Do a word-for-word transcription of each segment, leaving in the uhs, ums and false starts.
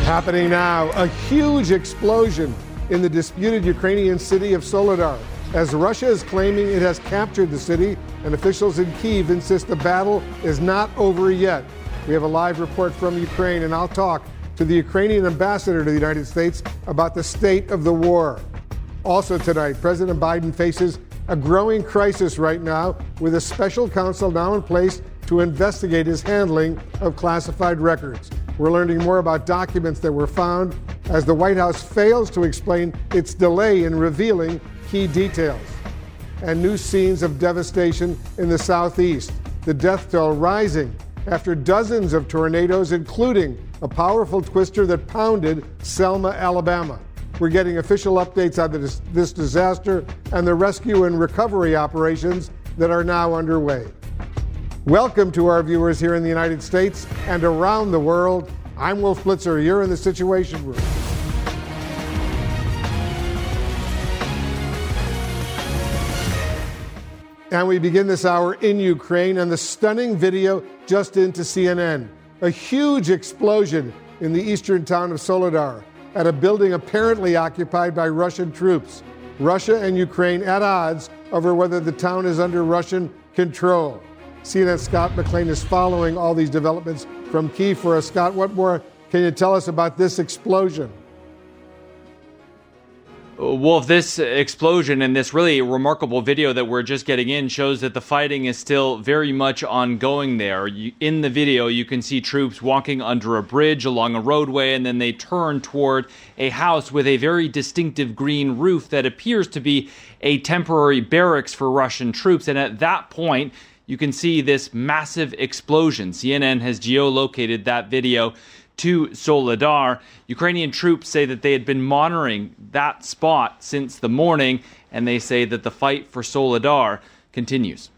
Happening now, a huge explosion in the disputed Ukrainian city of Soledar, as Russia is claiming it has captured the city, and officials in Kyiv insist the battle is not over yet. We have a live report from Ukraine, and I'll talk to the Ukrainian ambassador to the United States about the state of the war. Also tonight, President Biden faces a growing crisis right now, with a special counsel now in place to investigate his handling of classified records. We're learning more about documents that were found as the White House fails to explain its delay in revealing key details. And new scenes of devastation in the southeast, the death toll rising after dozens of tornadoes, including a powerful twister that pounded Selma, Alabama. We're getting official updates on this, this disaster and the rescue and recovery operations that are now underway. Welcome to our viewers here in the United States and around the world. I'm Wolf Blitzer. You're in the Situation Room. And we begin this hour in Ukraine, and the stunning video just into C N N. A huge explosion in the eastern town of Soledar at a building apparently occupied by Russian troops. Russia and Ukraine at odds over whether the town is under Russian control. C N N's Scott McLean is following all these developments from Kyiv for us. Scott, what more can you tell us about this explosion? Wolf, this explosion and this really remarkable video that we're just getting in shows that the fighting is still very much ongoing there. You, in the video, you can see troops walking under a bridge along a roadway, and then they turn toward a house with a very distinctive green roof that appears to be a temporary barracks for Russian troops. And at that point, you can see this massive explosion. C N N has geolocated that video to Soledar. Ukrainian troops say that they had been monitoring that spot since the morning, and they say that the fight for Soledar continues.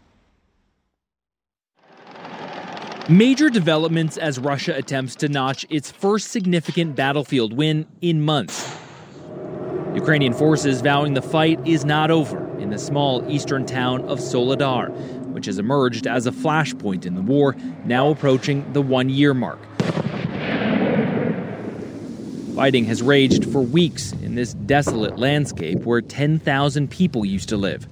Major developments as Russia attempts to notch its first significant battlefield win in months. Ukrainian forces vowing the fight is not over in the small eastern town of Soledar, which has emerged as a flashpoint in the war, now approaching the one-year mark. Fighting has raged for weeks in this desolate landscape where ten thousand people used to live.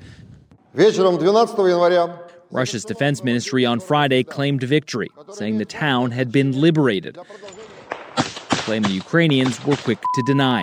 Russia's defense ministry on Friday claimed victory, saying the town had been liberated. A claim the Ukrainians were quick to deny.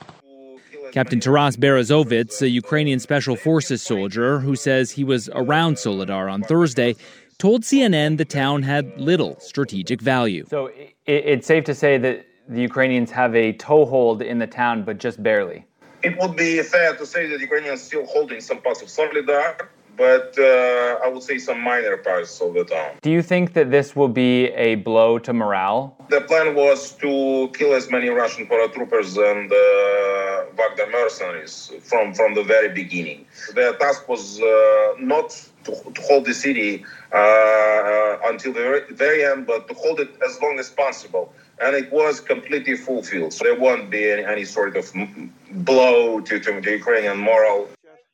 Captain Taras Berezovets, a Ukrainian Special Forces soldier who says he was around Soledar on Thursday, told C N N the town had little strategic value. So it's safe to say that the Ukrainians have a toehold in the town, but just barely. It would be fair to say that Ukrainians are still holding some parts of Soledar, but uh, I would say some minor parts of the town. Do you think that this will be a blow to morale? The plan was to kill as many Russian paratroopers and uh, Wagner mercenaries from, from the very beginning. Their task was uh, not to, to hold the city uh, uh, until the very end, but to hold it as long as possible. And it was completely fulfilled. So there won't be any, any sort of blow to, to the Ukrainian morale.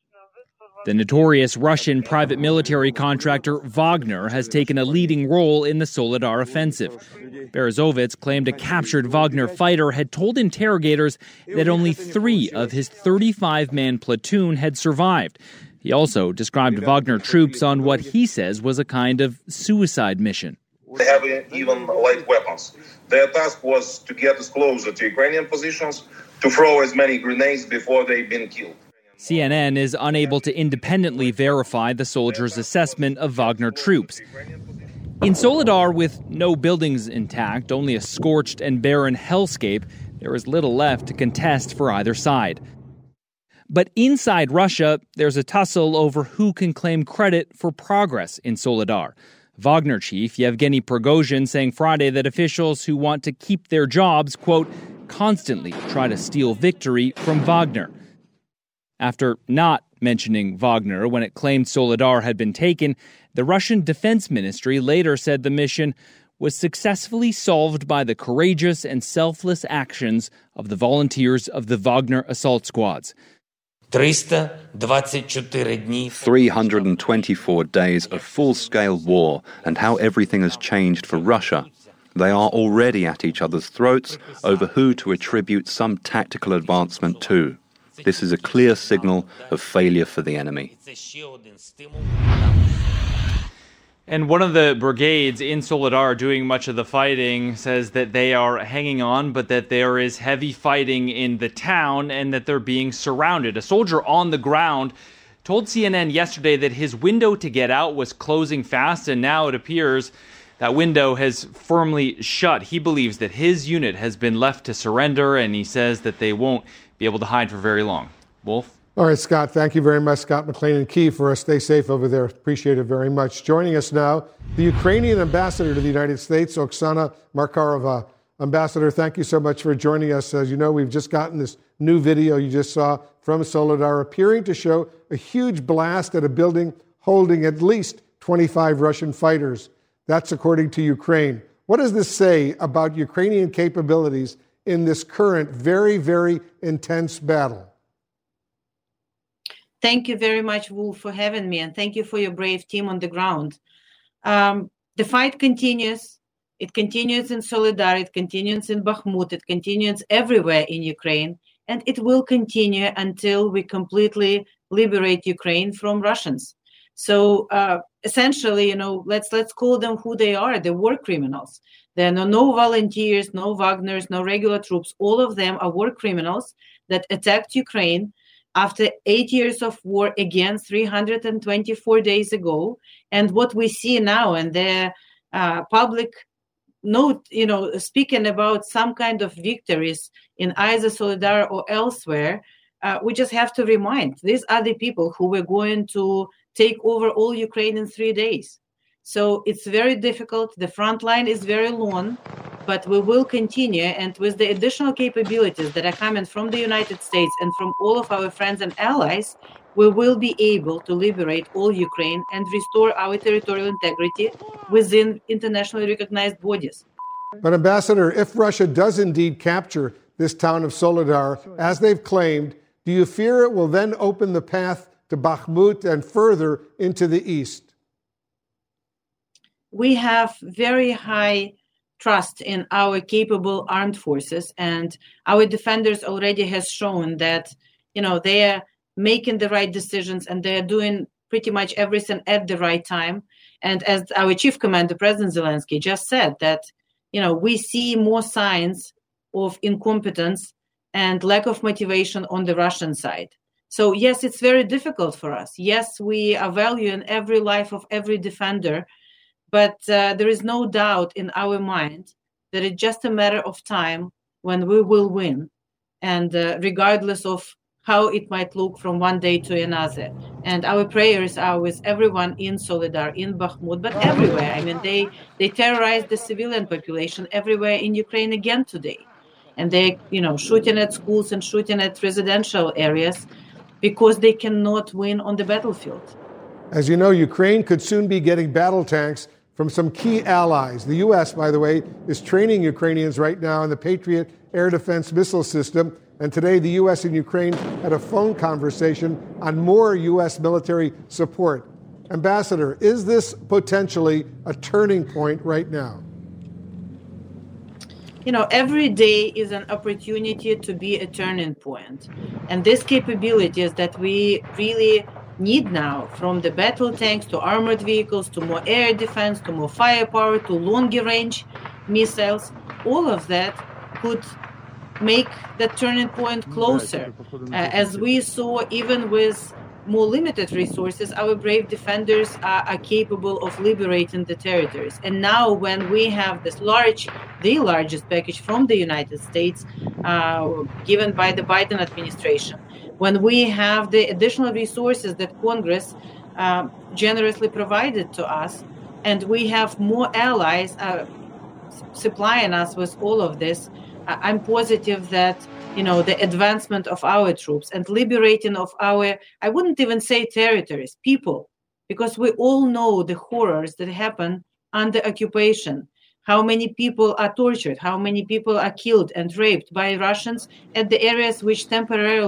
The notorious Russian private military contractor Wagner has taken a leading role in the Soledar offensive. Berezovets claimed a captured Wagner fighter had told interrogators that only three of his thirty-five man platoon had survived. He also described Wagner troops on what he says was a kind of suicide mission. They have even light weapons. Their task was to get as closer to Ukrainian positions, to throw as many grenades before they've been killed. C N N is unable to independently verify the soldiers' assessment of Wagner troops. In Soledar, with no buildings intact, only a scorched and barren hellscape, there is little left to contest for either side. But inside Russia, there's a tussle over who can claim credit for progress in Soledar. Wagner chief Yevgeny Prigozhin saying Friday that officials who want to keep their jobs, quote, constantly try to steal victory from Wagner. After not mentioning Wagner when it claimed Soledar had been taken, the Russian Defense Ministry later said the mission was successfully solved by the courageous and selfless actions of the volunteers of the Wagner assault squads. three hundred twenty-four days of full-scale war and how everything has changed for Russia. They are already at each other's throats over who to attribute some tactical advancement to. This is a clear signal of failure for the enemy. And one of the brigades in Soledar doing much of the fighting says that they are hanging on, but that there is heavy fighting in the town and that they're being surrounded. A soldier on the ground told C N N yesterday that his window to get out was closing fast, and now it appears that window has firmly shut. He believes that his unit has been left to surrender, and he says that they won't be able to hide for very long. Wolf? All right, Scott, thank you very much. Scott McLean in Kyiv for us. Stay safe over there. Appreciate it very much. Joining us now, the Ukrainian ambassador to the United States, Oksana Markarova. Ambassador, thank you so much for joining us. As you know, we've just gotten this new video you just saw from Soledar appearing to show a huge blast at a building holding at least twenty-five Russian fighters. That's according to Ukraine. What does this say about Ukrainian capabilities in this current very, very intense battle? Thank you very much, Wolf, for having me, and thank you for your brave team on the ground. Um, the fight continues. It continues in Soledar, it continues in Bakhmut, it continues everywhere in Ukraine, and it will continue until we completely liberate Ukraine from Russians. So uh, essentially, you know, let's let's call them who they are. They're war criminals. There are no, no volunteers, no Wagners, no regular troops. All of them are war criminals that attacked Ukraine after eight years of war again, three hundred twenty-four days ago. And what we see now, and their uh, public note, you know, speaking about some kind of victories in either Soledar or elsewhere, uh, we just have to remind these are the people who were going to take over all Ukraine in three days. So it's very difficult. The front line is very long, but we will continue. And with the additional capabilities that are coming from the United States and from all of our friends and allies, we will be able to liberate all Ukraine and restore our territorial integrity within internationally recognized bodies. But Ambassador, if Russia does indeed capture this town of Soledar, as they've claimed, do you fear it will then open the path to Bakhmut and further into the east? We have very high trust in our capable armed forces, and our defenders already has shown that, you know, they are making the right decisions and they are doing pretty much everything at the right time. And as our chief commander, President Zelensky, just said that, you know, we see more signs of incompetence and lack of motivation on the Russian side. So yes, it's very difficult for us. Yes, we are valuing every life of every defender, but uh, there is no doubt in our mind that it's just a matter of time when we will win, and uh, regardless of how it might look from one day to another. And our prayers are with everyone in Soledar, in Bakhmut, but everywhere. I mean, they, they terrorize the civilian population everywhere in Ukraine again today. And they, you know, shooting at schools and shooting at residential areas because they cannot win on the battlefield. As you know, Ukraine could soon be getting battle tanks from some key allies. The U S, by the way, is training Ukrainians right now in the Patriot air defense missile system. And today, the U S and Ukraine had a phone conversation on more U S military support. Ambassador, is this potentially a turning point right now? You know, every day is an opportunity to be a turning point. And these capabilities that we really need now, from the battle tanks to armored vehicles, to more air defense, to more firepower, to longer range missiles, all of that could make that turning point closer. Uh, as we saw, even with more limited resources, our brave defenders are, are capable of liberating the territories. And now when we have this large, the largest package from the United States, uh, given by the Biden administration, when we have the additional resources that Congress uh, generously provided to us, and we have more allies uh, supplying us with all of this, I'm positive that, you know, the advancement of our troops and liberating of our, I wouldn't even say territories, people, because we all know the horrors that happen under occupation, how many people are tortured, how many people are killed and raped by Russians at the areas which temporarily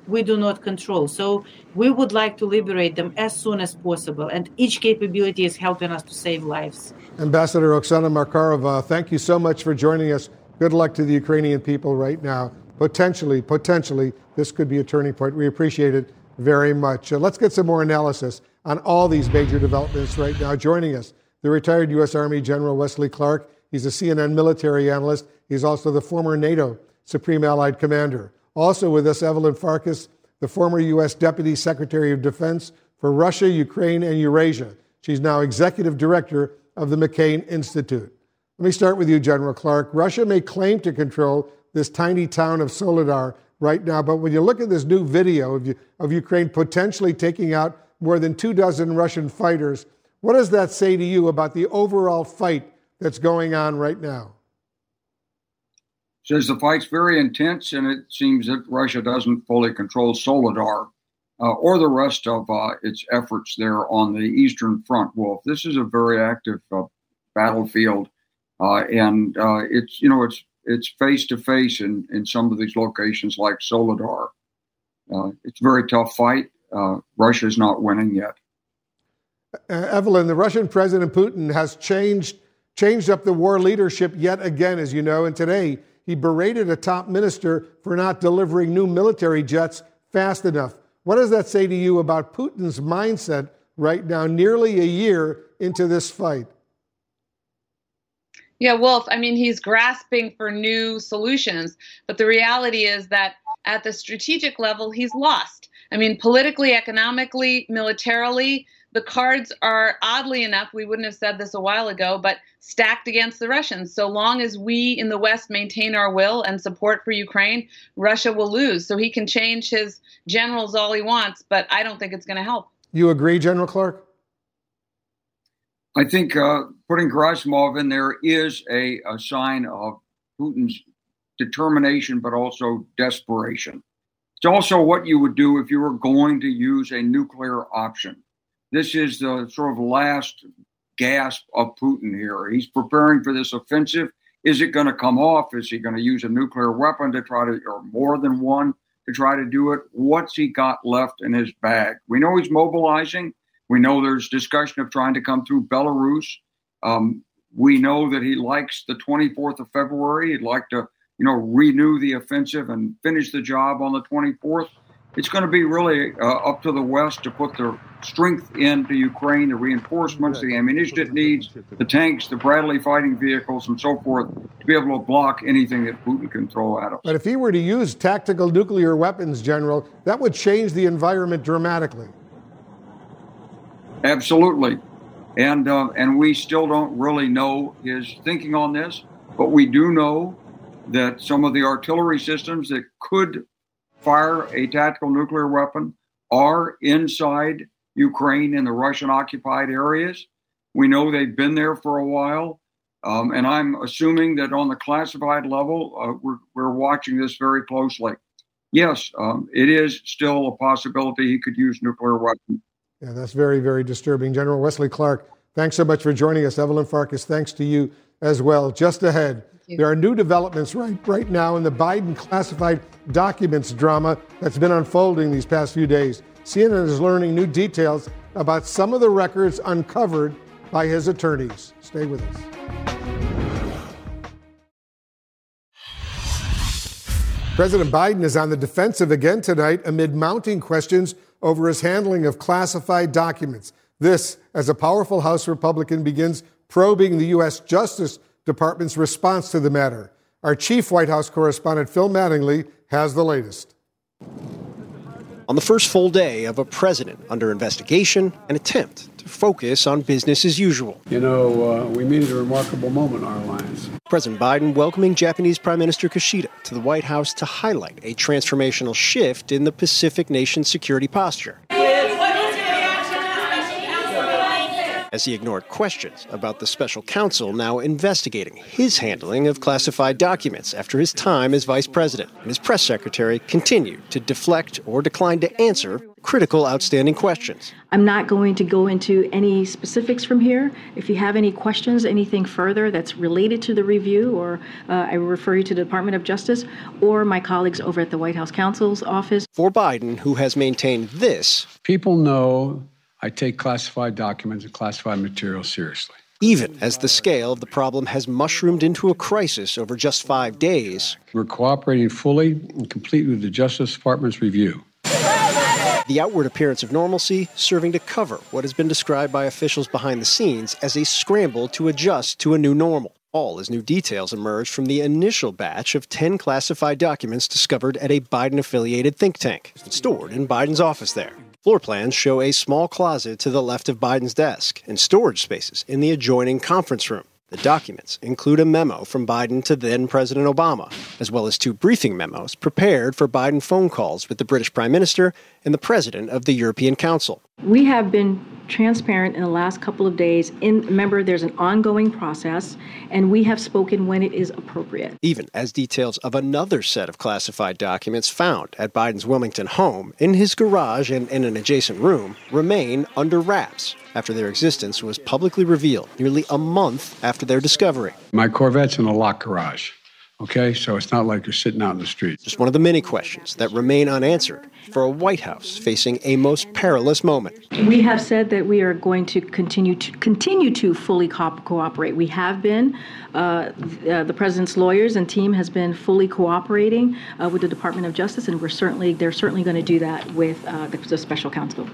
we do not control. So we would like to liberate them as soon as possible. And each capability is helping us to save lives. Ambassador Oksana Markarova, thank you so much for joining us. Good luck to the Ukrainian people right now. Potentially, potentially, this could be a turning point. We appreciate it very much. Uh, let's get some more analysis on all these major developments right now. Joining us, the retired U S Army General Wesley Clark. He's a C N N military analyst. He's also the former NATO Supreme Allied Commander. Also with us, Evelyn Farkas, the former U S Deputy Secretary of Defense for Russia, Ukraine, and Eurasia. She's now Executive Director of the McCain Institute. Let me start with you, General Clark. Russia may claim to control this tiny town of Soledar right now, but when you look at this new video of, of Ukraine potentially taking out more than two dozen Russian fighters, what does that say to you about the overall fight that's going on right now? Says the fight's very intense, and it seems that Russia doesn't fully control Soledar uh, or the rest of uh, its efforts there on the Eastern Front, Wolf. This is a very active uh, battlefield, uh, and uh, it's, you know, it's it's face-to-face in, in some of these locations like Soledar. Uh, it's a very tough fight. Uh, Russia's not winning yet. Uh, Evelyn, the Russian President Putin has changed changed up the war leadership yet again, as you know, and today he berated a top minister for not delivering new military jets fast enough. What does that say to you about Putin's mindset right now, nearly a year into this fight? Yeah, Wolf, I mean, he's grasping for new solutions, but the reality is that at the strategic level, he's lost. I mean, politically, economically, militarily, the cards are, oddly enough, we wouldn't have said this a while ago, but stacked against the Russians. So long as we in the West maintain our will and support for Ukraine, Russia will lose. So he can change his generals all he wants, but I don't think it's going to help. You agree, General Clark? I think uh, putting Gerasimov in there is a, a sign of Putin's determination, but also desperation. It's also what you would do if you were going to use a nuclear option. This is the sort of last gasp of Putin here. He's preparing for this offensive. Is it going to come off? Is he going to use a nuclear weapon to try to, or more than one, to try to do it? What's he got left in his bag? We know he's mobilizing. We know there's discussion of trying to come through Belarus. Um, we know that he likes the twenty-fourth of February. He'd like to, you know, renew the offensive and finish the job on the twenty-fourth. It's going to be really uh, up to the West to put the strength into Ukraine, the reinforcements, the ammunition it needs, the tanks, the Bradley fighting vehicles, and so forth, to be able to block anything that Putin can throw at us. But if he were to use tactical nuclear weapons, General, that would change the environment dramatically. Absolutely. And uh, and we still don't really know his thinking on this, but we do know that some of the artillery systems that could fire a tactical nuclear weapon are inside Ukraine in the Russian-occupied areas. We know they've been there for a while, um, and I'm assuming that on the classified level, uh, we're, we're watching this very closely. Yes, um, it is still a possibility he could use nuclear weapons. Yeah, that's very, very disturbing. General Wesley Clark, thanks so much for joining us. Evelyn Farkas, thanks to you as well. Just ahead, there are new developments right, right now in the Biden classified documents drama that's been unfolding these past few days. C N N is learning new details about some of the records uncovered by his attorneys. Stay with us. President Biden is on the defensive again tonight amid mounting questions over his handling of classified documents. This, as a powerful House Republican begins probing the U S Justice Department's response to the matter. Our chief White House correspondent, Phil Mattingly, has the latest. On the first full day of a president under investigation, an attempt to focus on business as usual. You know, uh, we made it a remarkable moment in our alliance. President Biden welcoming Japanese Prime Minister Kishida to the White House to highlight a transformational shift in the Pacific nation's security posture. As he ignored questions about the special counsel now investigating his handling of classified documents after his time as vice president. And his press secretary continued to deflect or decline to answer critical outstanding questions. I'm not going to go into any specifics from here. If you have any questions, anything further that's related to the review, or uh, I refer you to the Department of Justice or my colleagues over at the White House counsel's office. For Biden, who has maintained this, people know I take classified documents and classified material seriously. Even as the scale of the problem has mushroomed into a crisis over just five days. We're cooperating fully and completely with the Justice Department's review. The outward appearance of normalcy serving to cover what has been described by officials behind the scenes as a scramble to adjust to a new normal. All as new details emerged from the initial batch of ten classified documents discovered at a Biden-affiliated think tank, stored in Biden's office there. Floor plans show a small closet to the left of Biden's desk and storage spaces in the adjoining conference room. The documents include a memo from Biden to then-President Obama, as well as two briefing memos prepared for Biden phone calls with the British Prime Minister and the President of the European Council. We have been transparent in the last couple of days. In, remember, there's an ongoing process, and we have spoken when it is appropriate. Even as details of another set of classified documents found at Biden's Wilmington home, in his garage and in an adjacent room, remain under wraps after their existence was publicly revealed nearly a month after their discovery. My Corvette's in a locked garage, okay? So it's not like you're sitting out in the street. Just one of the many questions that remain unanswered for a White House facing a most perilous moment. We have said that we are going to continue to continue to fully co- cooperate. We have been. Uh, uh, the president's lawyers and team has been fully cooperating uh, with the Department of Justice, and we're certainly they're certainly going to do that with uh, the, the special counsel.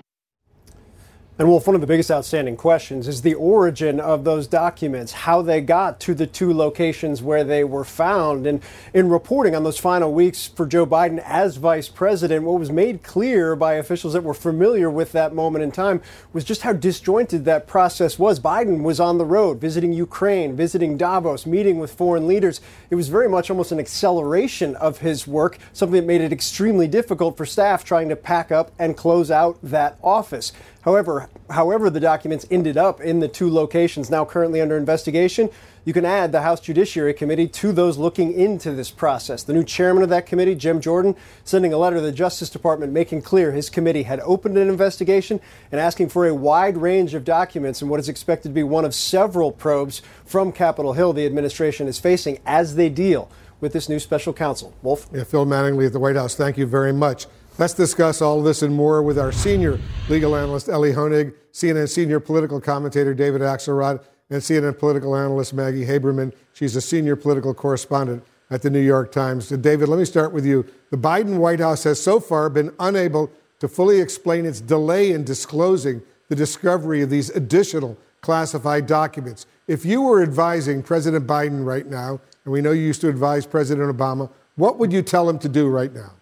And Wolf, one of the biggest outstanding questions is the origin of those documents, how they got to the two locations where they were found. And in reporting on those final weeks for Joe Biden as vice president, what was made clear by officials that were familiar with that moment in time was just how disjointed that process was. Biden was on the road, visiting Ukraine, visiting Davos, meeting with foreign leaders. It was very much almost an acceleration of his work, something that made it extremely difficult for staff trying to pack up and close out that office. However, however the documents ended up in the two locations now currently under investigation, you can add the House Judiciary Committee to those looking into this process. The new chairman of that committee, Jim Jordan, sending a letter to the Justice Department making clear his committee had opened an investigation and asking for a wide range of documents in what is expected to be one of several probes from Capitol Hill the administration is facing as they deal with this new special counsel. Wolf? Yeah, Phil Mattingly at the White House, thank you very much. Let's discuss all of this and more with our senior legal analyst, Elie Honig, C N N senior political commentator, David Axelrod, and C N N political analyst, Maggie Haberman. She's a senior political correspondent at the New York Times. So David, let me start with you. The Biden White House has so far been unable to fully explain its delay in disclosing the discovery of these additional classified documents. If you were advising President Biden right now, and we know you used to advise President Obama, what would you tell him to do right now?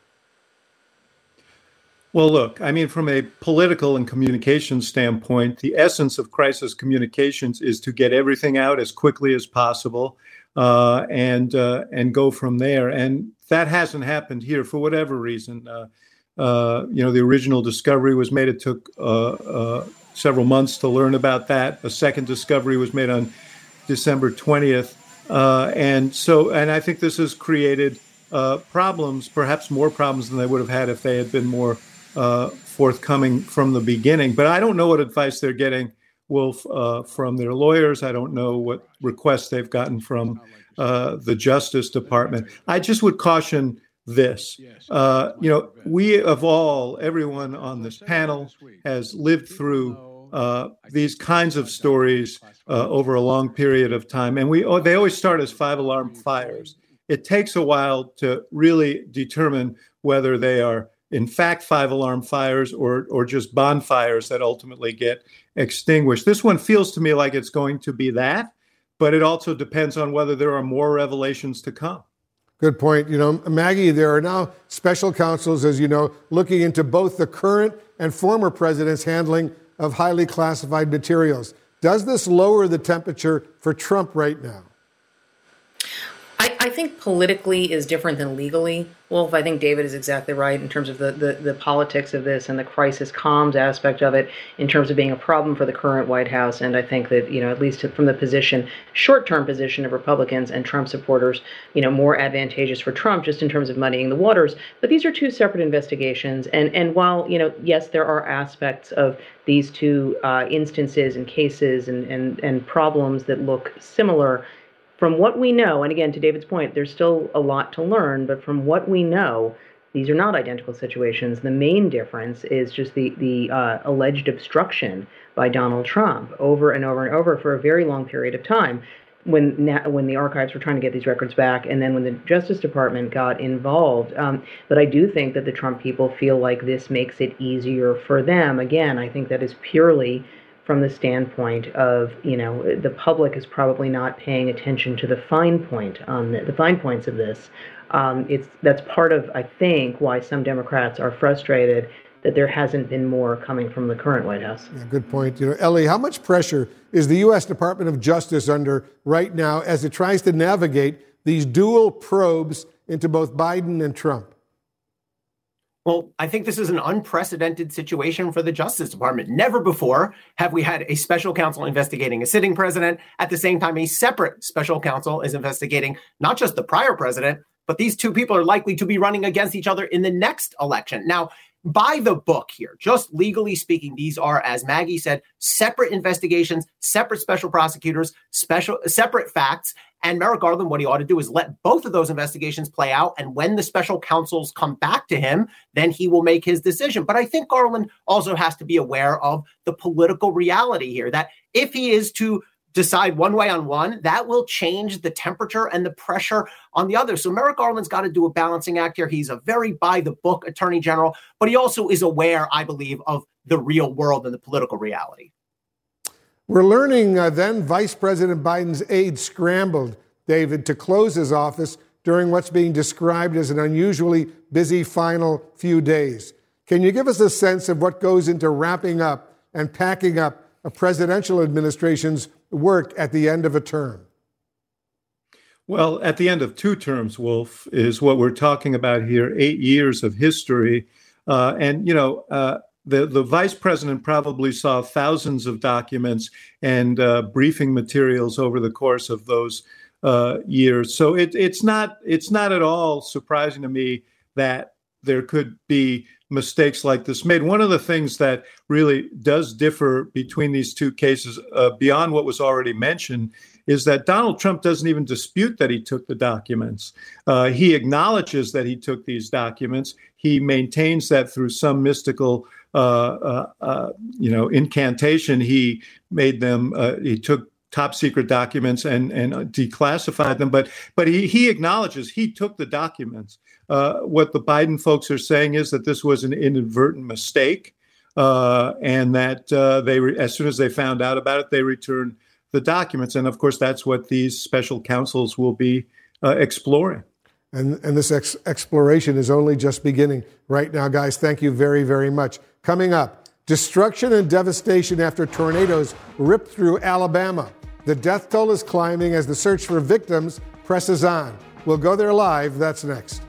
Well, look, I mean, from a political and communication standpoint, the essence of crisis communications is to get everything out as quickly as possible uh, and uh, and go from there. And that hasn't happened here for whatever reason. Uh, uh, you know, the original discovery was made. It took uh, uh, several months to learn about that. A second discovery was made on December twentieth. Uh, and so and I think this has created uh, problems, perhaps more problems than they would have had if they had been more Uh, forthcoming from the beginning. But I don't know what advice they're getting, Wolf, uh, from their lawyers. I don't know what requests they've gotten from uh, the Justice Department. I just would caution this. Uh, you know, we of all, everyone on this panel has lived through uh, these kinds of stories uh, over a long period of time. And we oh, they always start as five-alarm fires. It takes a while to really determine whether they are in fact five-alarm fires or or just bonfires that ultimately get extinguished. This one feels to me like it's going to be that, but it also depends on whether there are more revelations to come. Good point. You know, Maggie, there are now special counsels, as you know, looking into both the current and former president's handling of highly classified materials. Does this lower the temperature for Trump right now? I, I think politically is different than legally. Wolf, I think David is exactly right in terms of the, the, the politics of this and the crisis comms aspect of it in terms of being a problem for the current White House. And I think that, you know, at least from the position, short-term position of Republicans and Trump supporters, you know, more advantageous for Trump just in terms of muddying the waters. But these are two separate investigations. And, and while, you know, yes, there are aspects of these two uh, instances and cases and, and, and problems that look similar, from what we know, and again, to David's point, there's still a lot to learn, but from what we know, these are not identical situations. The main difference is just the, the uh, alleged obstruction by Donald Trump over and over and over for a very long period of time when when the archives were trying to get these records back, and then when the Justice Department got involved. Um, but I do think that the Trump people feel like this makes it easier for them. Again, I think that is purely from the standpoint of, you know, the public is probably not paying attention to the fine point on the, the fine points of this. Um, it's that's part of, I think, why some Democrats are frustrated that there hasn't been more coming from the current White House. Yeah, good point. You know, Ellie, how much pressure is the U S Department of Justice under right now as it tries to navigate these dual probes into both Biden and Trump? Well, I think this is an unprecedented situation for the Justice Department. Never before have we had a special counsel investigating a sitting president. At the same time, a separate special counsel is investigating not just the prior president, but these two people are likely to be running against each other in the next election. Now, by the book here, just legally speaking, these are, as Maggie said, separate investigations, separate special prosecutors, special separate facts. And Merrick Garland, what he ought to do is let both of those investigations play out. And when the special counsels come back to him, then he will make his decision. But I think Garland also has to be aware of the political reality here, that if he is to decide one way on one, that will change the temperature and the pressure on the other. So Merrick Garland's got to do a balancing act here. He's a very by-the-book attorney general, but he also is aware, I believe, of the real world and the political reality. We're learning uh, then Vice President Biden's aide scrambled, David, to close his office during what's being described as an unusually busy final few days. Can you give us a sense of what goes into wrapping up and packing up a presidential administration's work at the end of a term? Well, at the end of two terms, Wolf, is what we're talking about here, eight years of history. Uh, and, you know, uh, the, the vice president probably saw thousands of documents and uh, briefing materials over the course of those uh, years. So it, it's not it's not at all surprising to me that there could be mistakes like this made. One of the things that really does differ between these two cases, uh, beyond what was already mentioned, is that Donald Trump doesn't even dispute that he took the documents. Uh, he acknowledges that he took these documents. He maintains that through some mystical, uh, uh, uh, you know, incantation. He made them. Uh, he took top secret documents and and declassified them. But but he he acknowledges he took the documents. Uh, what the Biden folks are saying is that this was an inadvertent mistake, uh, and that uh, they, re- as soon as they found out about it, they returned the documents. And of course, that's what these special counsels will be uh, exploring. And, and this ex- exploration is only just beginning right now, guys. Thank you very, very much. Coming up, destruction and devastation after tornadoes ripped through Alabama. The death toll is climbing as the search for victims presses on. We'll go there live. That's next.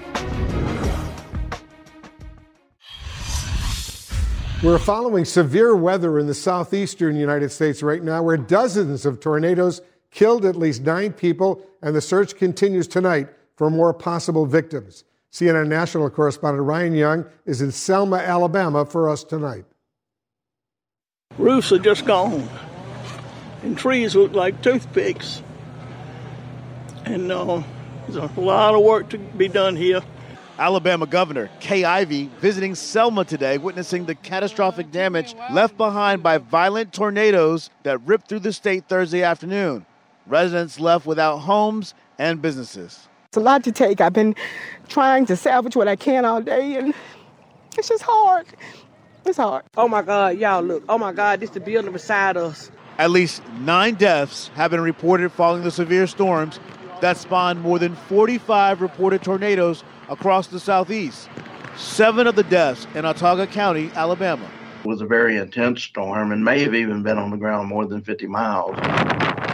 We're following severe weather in the southeastern United States right now, where dozens of tornadoes killed at least nine people, and the search continues tonight for more possible victims. C N N national correspondent Ryan Young is in Selma, Alabama for us tonight. Roofs are just gone, and trees look like toothpicks. And uh, there's a lot of work to be done here. Alabama Governor Kay Ivey visiting Selma today, witnessing the catastrophic damage left behind by violent tornadoes that ripped through the state Thursday afternoon. Residents left without homes and businesses. It's a lot to take. I've been trying to salvage what I can all day, and it's just hard. It's hard. Oh, my God, y'all, look. Oh, my God, this is the building beside us. At least nine deaths have been reported following the severe storms that spawned more than forty-five reported tornadoes across the southeast. Seven of the deaths in Autauga County, Alabama. It was a very intense storm and may have even been on the ground more than fifty miles.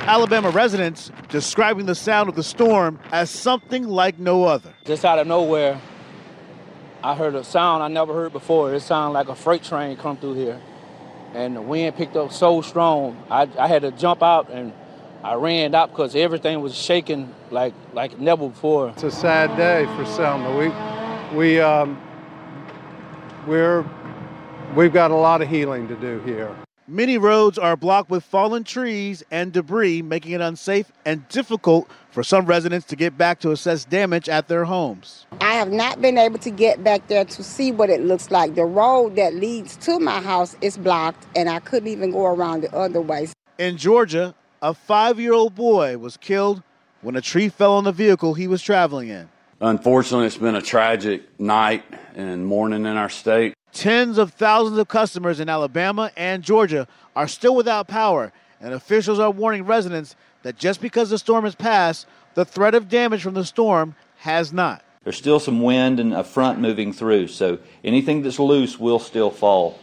Alabama residents describing the sound of the storm as something like no other. Just out of nowhere, I heard a sound I never heard before. It sounded like a freight train come through here. And the wind picked up so strong, I, I had to jump out, and I ran out because everything was shaking like like never before. It's a sad day for Selma. We, we, um, we're, we've got a lot of healing to do here. Many roads are blocked with fallen trees and debris, making it unsafe and difficult for some residents to get back to assess damage at their homes. I have not been able to get back there to see what it looks like. The road that leads to my house is blocked, and I couldn't even go around the other way. In Georgia, a five-year-old boy was killed when a tree fell on the vehicle he was traveling in. Unfortunately, it's been a tragic night and morning in our state. Tens of thousands of customers in Alabama and Georgia are still without power, and officials are warning residents that just because the storm has passed, the threat of damage from the storm has not. There's still some wind and a front moving through, so anything that's loose will still fall.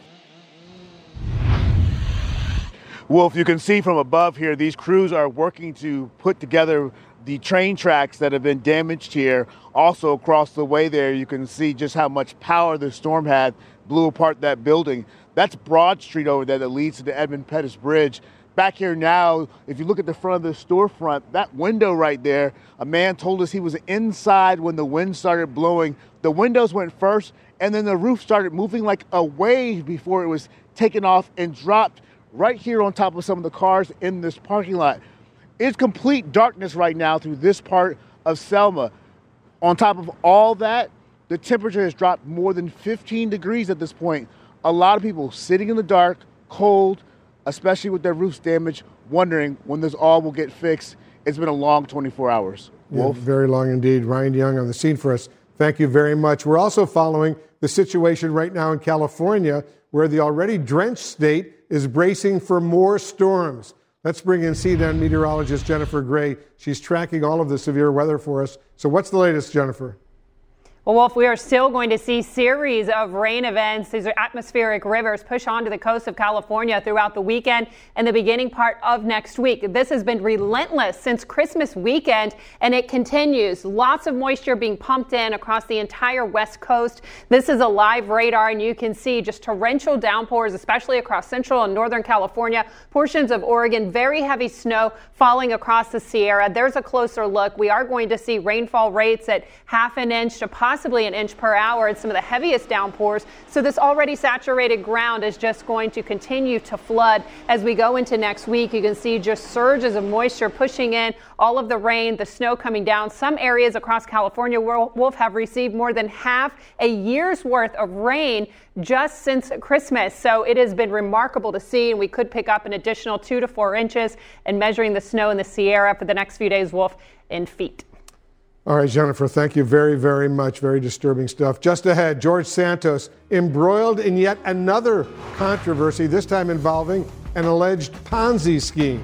Wolf, you can see from above here, these crews are working to put together the train tracks that have been damaged here. Also across the way there, you can see just how much power the storm had, blew apart that building. That's Broad Street over there that leads to the Edmund Pettus Bridge. Back here now, if you look at the front of the storefront, that window right there, a man told us he was inside when the wind started blowing. The windows went first, and then the roof started moving like a wave before it was taken off and dropped right here on top of some of the cars in this parking lot. It's complete darkness right now through this part of Selma. On top of all that, the temperature has dropped more than fifteen degrees at this point. A lot of people sitting in the dark, cold, especially with their roofs damaged, wondering when this all will get fixed. It's been a long twenty-four hours. Wolf? Yeah, very long indeed. Ryan Young on the scene for us. Thank you very much. We're also following the situation right now in California, where the already drenched state is bracing for more storms. Let's bring in C N N meteorologist Jennifer Gray. She's tracking all of the severe weather for us. So what's the latest, Jennifer? Well, Wolf, we are still going to see series of rain events. These are atmospheric rivers push onto the coast of California throughout the weekend and the beginning part of next week. This has been relentless since Christmas weekend, and it continues. Lots of moisture being pumped in across the entire west coast. This is a live radar, and you can see just torrential downpours, especially across central and northern California, portions of Oregon, very heavy snow falling across the Sierra. There's a closer look. We are going to see rainfall rates at half an inch to possibly possibly an inch per hour and some of the heaviest downpours. So this already saturated ground is just going to continue to flood as we go into next week. You can see just surges of moisture pushing in, all of the rain, the snow coming down. Some areas across California, Wolf, have received more than half a year's worth of rain just since Christmas. So it has been remarkable to see, and we could pick up an additional two to four inches and measuring the snow in the Sierra for the next few days, Wolf, in feet. All right, Jennifer, thank you very, very much. Very disturbing stuff. Just ahead, George Santos embroiled in yet another controversy, this time involving an alleged Ponzi scheme.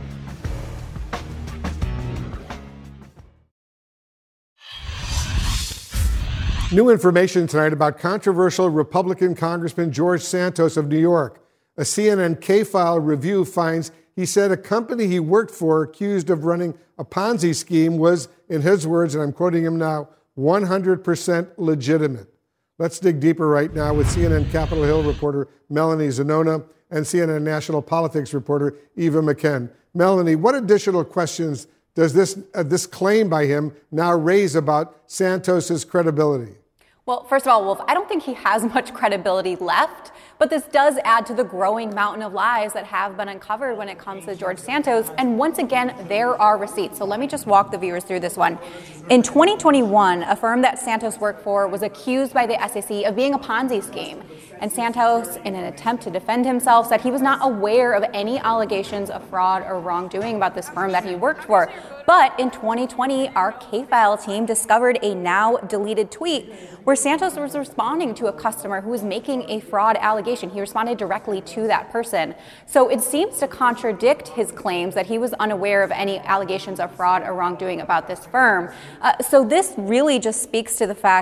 New information tonight about controversial Republican Congressman George Santos of New York. A C N N K-File review finds he said a company he worked for accused of running a Ponzi scheme was, in his words, and I'm quoting him now, one hundred percent legitimate. Let's dig deeper right now with C N N Capitol Hill reporter Melanie Zanona and C N N national politics reporter Eva McKen. Melanie, what additional questions does this, uh, this claim by him now raise about Santos's credibility? Well, first of all, Wolf, I don't think he has much credibility left, but this does add to the growing mountain of lies that have been uncovered when it comes to George Santos. And once again, there are receipts. So let me just walk the viewers through this one. In twenty twenty-one, a firm that Santos worked for was accused by the S E C of being a Ponzi scheme. And Santos, in an attempt to defend himself, said he was not aware of any allegations of fraud or wrongdoing about this firm that he worked for. But in twenty twenty, our K-File team discovered a now deleted tweet where Santos was responding to a customer who was making a fraud allegation. He responded directly to that person. So it seems to contradict his claims that he was unaware of any allegations of fraud or wrongdoing about this firm. Uh, so this really just speaks to the fact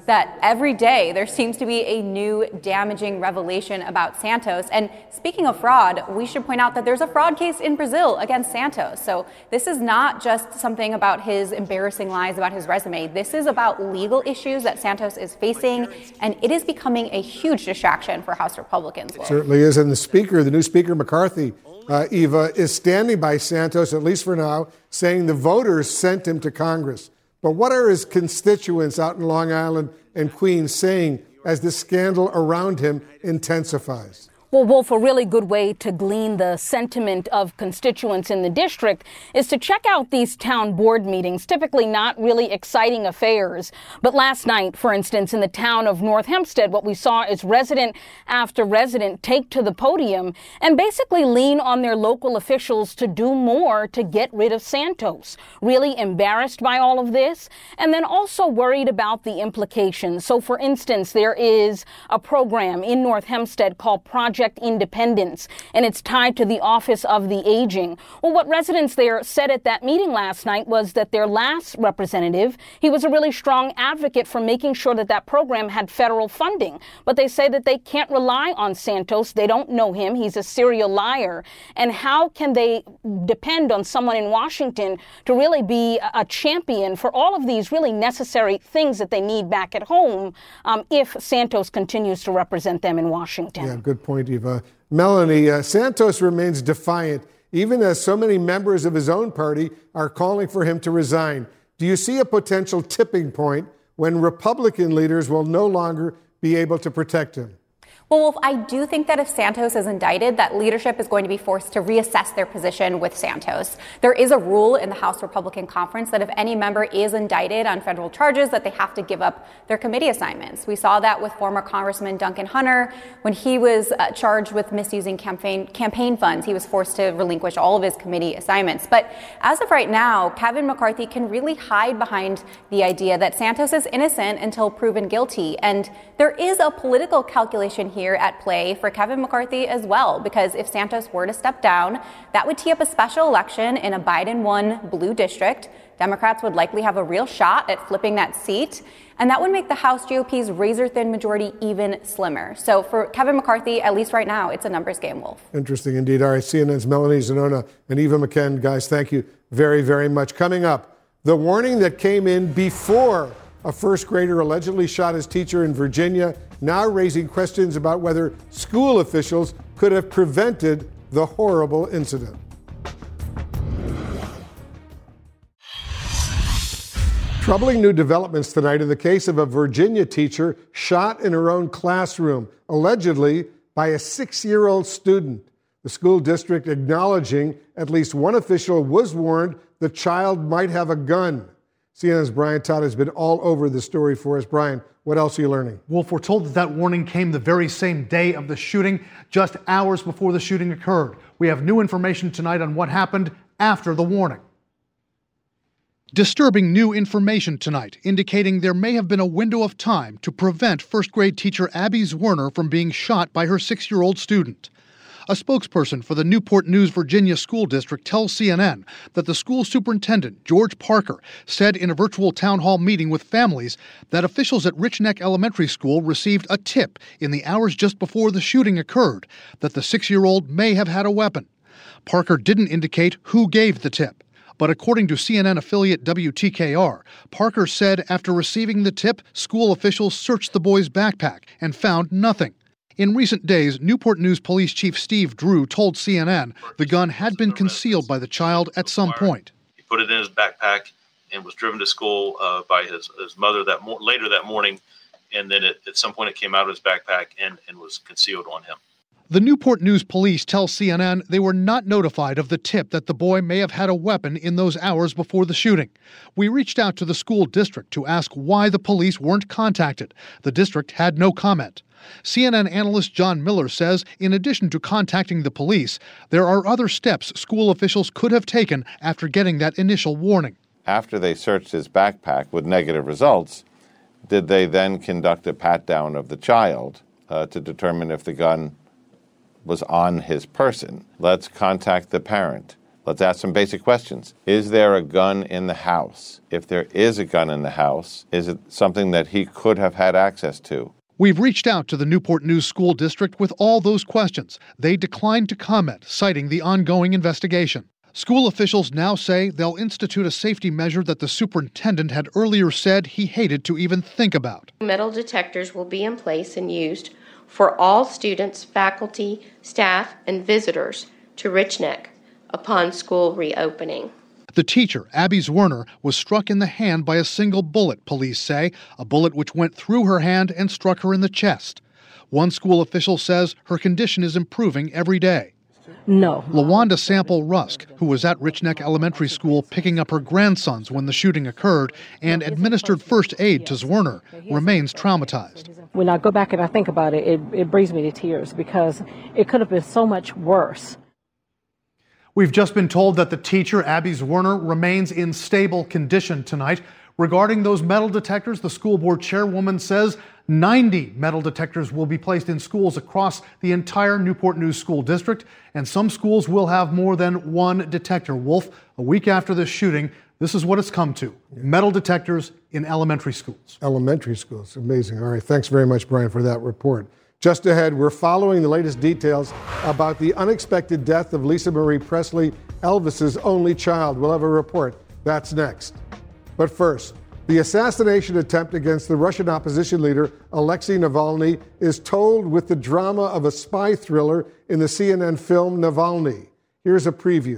that every day there seems to be a new damaging revelation about Santos. And speaking of fraud, we should point out that there's a fraud case in Brazil against Santos. So this is not just something about his embarrassing lies about his resume. This is about legal issues that Santos is facing, and it is becoming a huge distraction for House Republicans. It certainly is. And the speaker, the new speaker, McCarthy, uh, Eva, is standing by Santos, at least for now, saying the voters sent him to Congress. But what are his constituents out in Long Island and Queens saying as the scandal around him intensifies? Well, Wolf, a really good way to glean the sentiment of constituents in the district is to check out these town board meetings, typically not really exciting affairs. But last night, for instance, in the town of North Hempstead, what we saw is resident after resident take to the podium and basically lean on their local officials to do more to get rid of Santos. Really embarrassed by all of this, and then also worried about the implications. So, for instance, there is a program in North Hempstead called Project Independence, and it's tied to the Office of the Aging. Well, what residents there said at that meeting last night was that their last representative, he was a really strong advocate for making sure that that program had federal funding. But they say that they can't rely on Santos. They don't know him. He's a serial liar. And how can they depend on someone in Washington to really be a champion for all of these really necessary things that they need back at home um, if Santos continues to represent them in Washington? Yeah, good point, Eva. Melanie, uh, Santos remains defiant, even as so many members of his own party are calling for him to resign. Do you see a potential tipping point when Republican leaders will no longer be able to protect him? Well, Wolf, I do think that if Santos is indicted, that leadership is going to be forced to reassess their position with Santos. There is a rule in the House Republican Conference that if any member is indicted on federal charges, that they have to give up their committee assignments. We saw that with former Congressman Duncan Hunter. When he was uh, charged with misusing campaign campaign funds, he was forced to relinquish all of his committee assignments. But as of right now, Kevin McCarthy can really hide behind the idea that Santos is innocent until proven guilty. And there is a political calculation here at play for Kevin McCarthy as well, because if Santos were to step down, that would tee up a special election in a Biden-won blue district. Democrats would likely have a real shot at flipping that seat, and that would make the House G O P's razor-thin majority even slimmer. So for Kevin McCarthy, at least right now, it's a numbers game, Wolf. Interesting indeed. All right, C N N's Melanie Zanona and Eva McKen. Guys, thank you very, very much. Coming up, the warning that came in before a first grader allegedly shot his teacher in Virginia, now raising questions about whether school officials could have prevented the horrible incident. Troubling new developments tonight in the case of a Virginia teacher shot in her own classroom, allegedly by a six-year-old student. The school district acknowledging at least one official was warned the child might have a gun. C N N's Brian Todd has been all over the story for us. Brian, what else are you learning? Wolf, we're told that that warning came the very same day of the shooting, just hours before the shooting occurred. We have new information tonight on what happened after the warning. Disturbing new information tonight, indicating there may have been a window of time to prevent first grade teacher Abby Zwerner from being shot by her six-year-old student. A spokesperson for the Newport News, Virginia School District tells C N N that the school superintendent, George Parker, said in a virtual town hall meeting with families that officials at Rich Neck Elementary School received a tip in the hours just before the shooting occurred that the six-year-old may have had a weapon. Parker didn't indicate who gave the tip. But according to C N N affiliate W T K R, Parker said after receiving the tip, school officials searched the boy's backpack and found nothing. In recent days, Newport News Police Chief Steve Drew told C N N the gun had been concealed by the child at some point. He put it in his backpack and was driven to school uh, by his, his mother that mo- later that morning, and then it, at some point it came out of his backpack and, and was concealed on him. The Newport News Police tell C N N they were not notified of the tip that the boy may have had a weapon in those hours before the shooting. We reached out to the school district to ask why the police weren't contacted. The district had no comment. C N N analyst John Miller says in addition to contacting the police, there are other steps school officials could have taken after getting that initial warning. After they searched his backpack with negative results, did they then conduct a pat-down of the child uh, to determine if the gun was on his person? Let's contact the parent. Let's ask some basic questions. Is there a gun in the house? If there is a gun in the house, is it something that he could have had access to? We've reached out to the Newport News School District with all those questions. They declined to comment, citing the ongoing investigation. School officials now say they'll institute a safety measure that the superintendent had earlier said he hated to even think about. Metal detectors will be in place and used for all students, faculty, staff, and visitors to Rich Neck upon school reopening. The teacher, Abby Zwerner, was struck in the hand by a single bullet, police say, a bullet which went through her hand and struck her in the chest. One school official says her condition is improving every day. No. LaWanda Sample Rusk, who was at Rich Neck Elementary School picking up her grandsons when the shooting occurred and administered first aid to Zwerner, remains traumatized. When I go back and I think about it, it, it brings me to tears because it could have been so much worse. We've just been told that the teacher, Abby Zwerner, remains in stable condition tonight. Regarding those metal detectors, the school board chairwoman says ninety metal detectors will be placed in schools across the entire Newport News School District, and some schools will have more than one detector. Wolf, a week after this shooting, this is what it's come to. Metal detectors in elementary schools. Elementary schools. Amazing. All right. Thanks very much, Brian, for that report. Just ahead, we're following the latest details about the unexpected death of Lisa Marie Presley, Elvis's only child. We'll have a report. That's next. But first, the assassination attempt against the Russian opposition leader, Alexei Navalny, is told with the drama of a spy thriller in the C N N film Navalny. Here's a preview.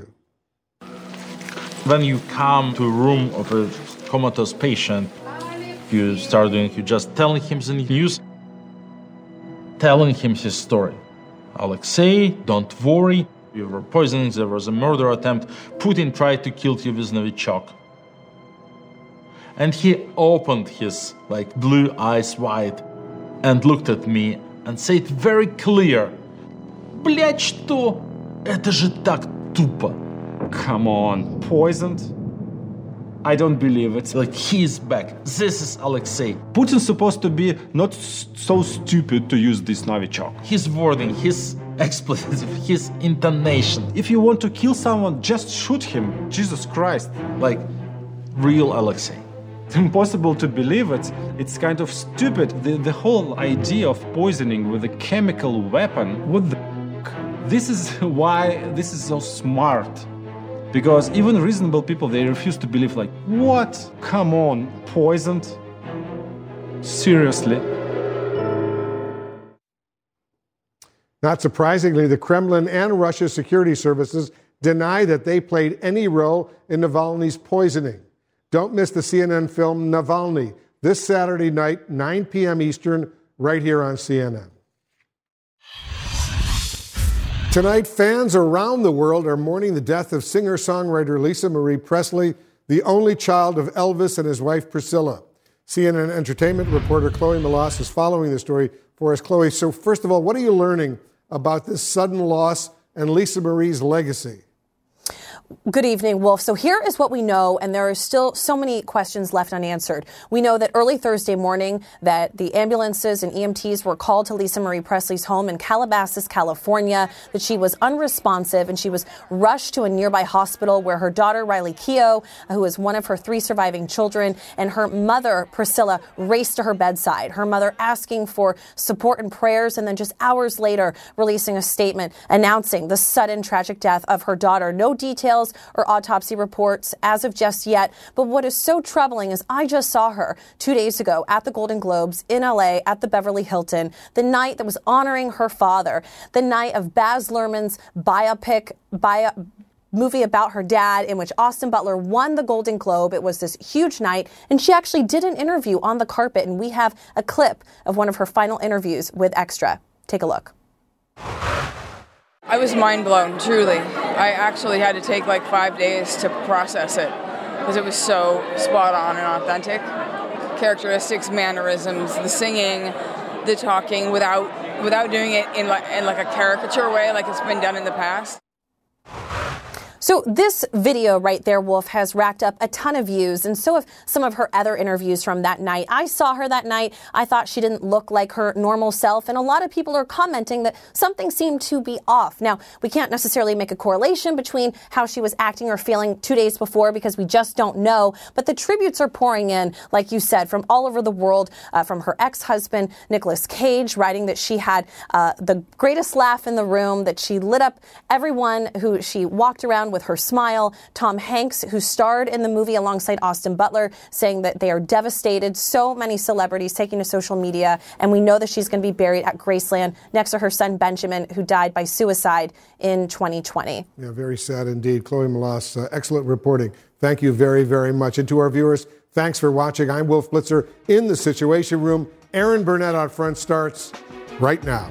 When you come to a room of a comatose patient, you start doing, you just telling him the news, telling him his story. Alexei, don't worry, you were poisoned, there was a murder attempt, Putin tried to kill you with Novichok. And he opened his like blue eyes wide and looked at me and said very clear, "Блядь, что? Это же так тупо." Come on, poisoned? I don't believe it. Like, he's back. This is Alexei. Putin's supposed to be not so stupid to use this Novichok. His wording, his expletive, his intonation. If you want to kill someone, just shoot him. Jesus Christ. Like, real Alexei. It's impossible to believe it. It's kind of stupid. The, the whole idea of poisoning with a chemical weapon, what the f***? This is why this is so smart. Because even reasonable people, they refuse to believe, like, what? Come on, poisoned? Seriously? Not surprisingly, the Kremlin and Russia's security services deny that they played any role in Navalny's poisoning. Don't miss the C N N film Navalny this Saturday night, nine p.m. Eastern, right here on C N N. Tonight, fans around the world are mourning the death of singer-songwriter Lisa Marie Presley, the only child of Elvis and his wife Priscilla. C N N entertainment reporter Chloe Melas is following the story for us. Chloe, so first of all, what are you learning about this sudden loss and Lisa Marie's legacy? Good evening, Wolf. So here is what we know, and there are still so many questions left unanswered. We know that early Thursday morning that the ambulances and E M Ts were called to Lisa Marie Presley's home in Calabasas, California, that she was unresponsive and she was rushed to a nearby hospital where her daughter, Riley Keough, who is one of her three surviving children, and her mother, Priscilla, raced to her bedside. Her mother asking for support and prayers, and then just hours later releasing a statement announcing the sudden tragic death of her daughter. No details or autopsy reports as of just yet. But what is so troubling is I just saw her two days ago at the Golden Globes in L A at the Beverly Hilton, the night that was honoring her father, the night of Baz Luhrmann's biopic, bio, movie about her dad in which Austin Butler won the Golden Globe. It was this huge night, and she actually did an interview on the carpet, and we have a clip of one of her final interviews with Extra. Take a look. I was mind blown, truly. I actually had to take like five days to process it because it was so spot on and authentic. Characteristics, mannerisms, the singing, the talking without without doing it in like, in like a caricature way like it's been done in the past. So this video right there, Wolf, has racked up a ton of views, and so have some of her other interviews from that night. I saw her that night. I thought she didn't look like her normal self, and a lot of people are commenting that something seemed to be off. Now, we can't necessarily make a correlation between how she was acting or feeling two days before because we just don't know, but the tributes are pouring in, like you said, from all over the world, uh, from her ex-husband, Nicolas Cage, writing that she had uh, the greatest laugh in the room, that she lit up everyone who she walked around with her smile. Tom Hanks, who starred in the movie alongside Austin Butler, saying that they are devastated. So many celebrities taking to social media, and we know that she's going to be buried at Graceland next to her son Benjamin, who died by suicide in twenty twenty. Yeah, very sad indeed. Chloe Melas, uh, excellent reporting. Thank you very, very much. And to our viewers, thanks for watching. I'm Wolf Blitzer in the Situation Room. Aaron Burnett on Front starts right now.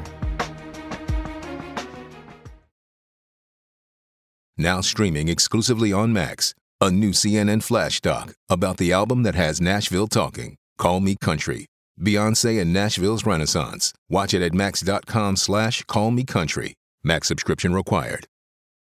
Now streaming exclusively on Max, a new C N N Flash doc about the album that has Nashville talking, Call Me Country, Beyonce and Nashville's Renaissance. Watch it at max.com slash call me country. Max subscription required.